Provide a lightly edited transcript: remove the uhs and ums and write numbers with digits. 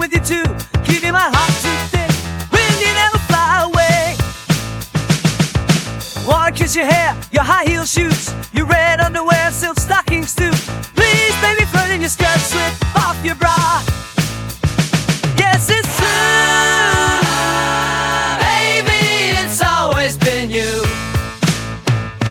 with you too, keeping my heart too thick. When you never fly away. Wanna kiss your hair, your high heel shoes, your red underwear, silk stockings too. Please, baby, flirt in your skirt, slip off your bra.